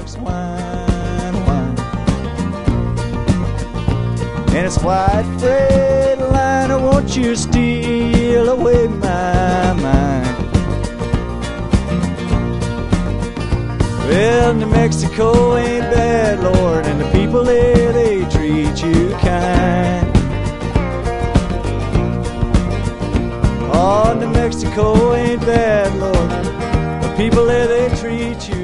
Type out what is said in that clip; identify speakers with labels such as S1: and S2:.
S1: folks whine, whine. And it's white Freightliner, won't you steal away my mind? Well, New Mexico ain't bad, Lord, and the people there, they treat you kind. Oh, New Mexico ain't bad, Lord, the people there, they treat you